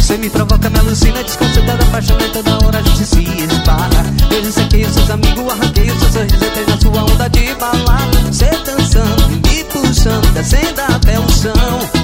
Você me provoca, me alucina, desconcertada, apaixonada, toda hora a gente se esbarra. Eu dissequei os seus amigos, arranquei o seu sorriso, entrei na sua onda de balada. Você dançando, me puxando, descendo até o chão.